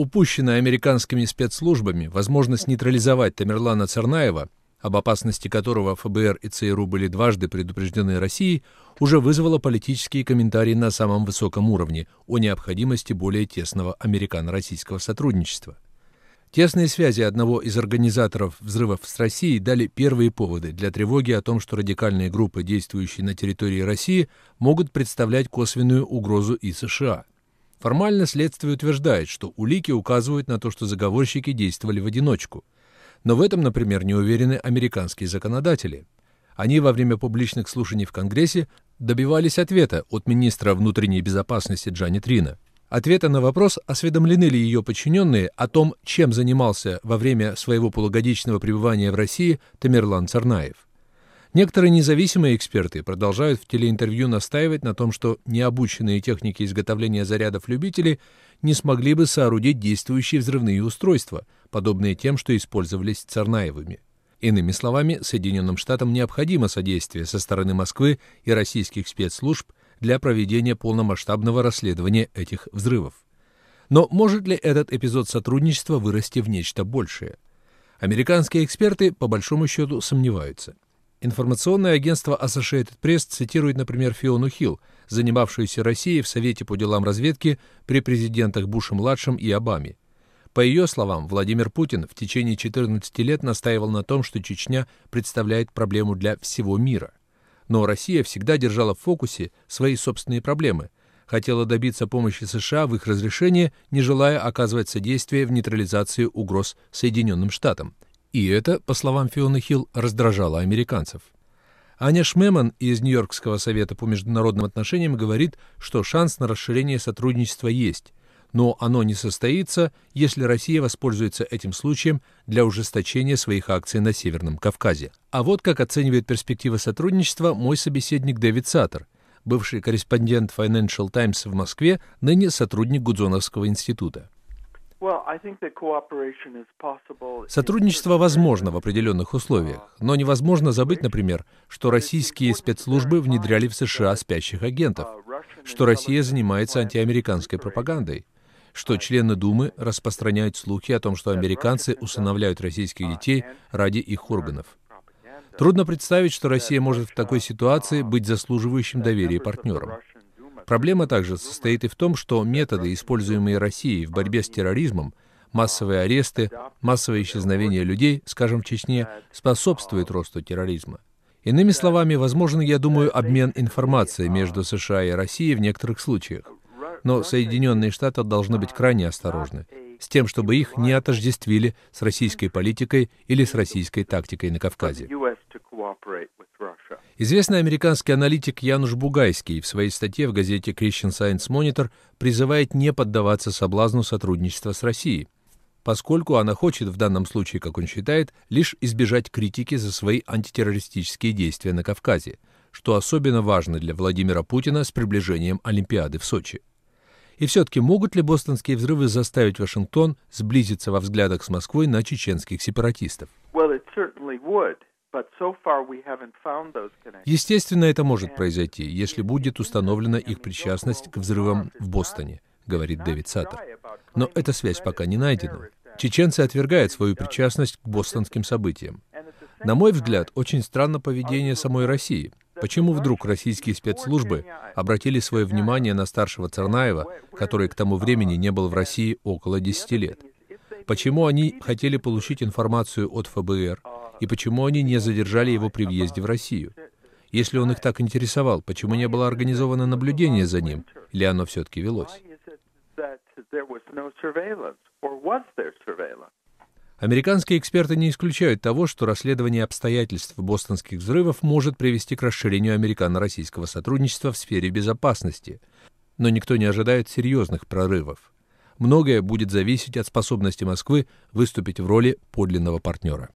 Упущенная американскими спецслужбами возможность нейтрализовать Тамерлана Царнаева, об опасности которого ФБР и ЦРУ были дважды предупреждены Россией, уже вызвала политические комментарии на самом высоком уровне о необходимости более тесного американо-российского сотрудничества. Тесные связи одного из организаторов взрывов с Россией дали первые поводы для тревоги о том, что радикальные группы, действующие на территории России, могут представлять косвенную угрозу и США. Формально следствие утверждает, что улики указывают на то, что заговорщики действовали в одиночку. Но в этом, например, не уверены американские законодатели. Они во время публичных слушаний в Конгрессе добивались ответа от министра внутренней безопасности Джанет Рина. Ответа на вопрос, осведомлены ли ее подчиненные о том, чем занимался во время своего полугодичного пребывания в России Тамерлан Царнаев. Некоторые независимые эксперты продолжают в телеинтервью настаивать на том, что необученные техники изготовления зарядов любителей не смогли бы соорудить действующие взрывные устройства, подобные тем, что использовались Царнаевыми. Иными словами, Соединенным Штатам необходимо содействие со стороны Москвы и российских спецслужб для проведения полномасштабного расследования этих взрывов. Но может ли этот эпизод сотрудничества вырасти в нечто большее? Американские эксперты, по большому счету, сомневаются. Информационное агентство Associated Press цитирует, например, Фиону Хилл, занимавшуюся Россией в Совете по делам разведки при президентах Буше-младшем и Обаме. По ее словам, Владимир Путин в течение 14 лет настаивал на том, что Чечня представляет проблему для всего мира. Но Россия всегда держала в фокусе свои собственные проблемы, хотела добиться помощи США в их разрешении, не желая оказывать содействие в нейтрализации угроз Соединенным Штатам. И это, по словам Фионы Хилл, раздражало американцев. Аня Шмеман из Нью-Йоркского совета по международным отношениям говорит, что шанс на расширение сотрудничества есть, но оно не состоится, если Россия воспользуется этим случаем для ужесточения своих акций на Северном Кавказе. А вот как оценивает перспективы сотрудничества мой собеседник Дэвид Саттер, бывший корреспондент Financial Times в Москве, ныне сотрудник Гудзоновского института. Сотрудничество возможно в определенных условиях, но невозможно забыть, например, что российские спецслужбы внедряли в США спящих агентов, что Россия занимается антиамериканской пропагандой, что члены Думы распространяют слухи о том, что американцы усыновляют российских детей ради их органов. Трудно представить, что Россия может в такой ситуации быть заслуживающим доверия партнером. Проблема также состоит и в том, что методы, используемые Россией в борьбе с терроризмом, массовые аресты, массовое исчезновение людей, скажем, в Чечне, способствуют росту терроризма. Иными словами, возможен, я думаю, обмен информацией между США и Россией в некоторых случаях. Но Соединенные Штаты должны быть крайне осторожны с тем, чтобы их не отождествили с российской политикой или с российской тактикой на Кавказе. Известный американский аналитик Януш Бугайский в своей статье в газете Christian Science Monitor призывает не поддаваться соблазну сотрудничества с Россией, поскольку она хочет в данном случае, как он считает, лишь избежать критики за свои антитеррористические действия на Кавказе, что особенно важно для Владимира Путина с приближением Олимпиады в Сочи. И все-таки могут ли бостонские взрывы заставить Вашингтон сблизиться во взглядах с Москвой на чеченских сепаратистов? Естественно, это может произойти, если будет установлена их причастность к взрывам в Бостоне, говорит Дэвид Саттер. Но эта связь пока не найдена. Чеченцы отвергают свою причастность к бостонским событиям. На мой взгляд, очень странно поведение самой России. Почему вдруг российские спецслужбы обратили свое внимание на старшего Царнаева, который к тому времени не был в России около 10 лет? Почему они хотели получить информацию от ФБР? И почему они не задержали его при въезде в Россию? Если он их так интересовал, почему не было организовано наблюдение за ним? Или оно все-таки велось? Американские эксперты не исключают того, что расследование обстоятельств бостонских взрывов может привести к расширению американо-российского сотрудничества в сфере безопасности. Но никто не ожидает серьезных прорывов. Многое будет зависеть от способности Москвы выступить в роли подлинного партнера.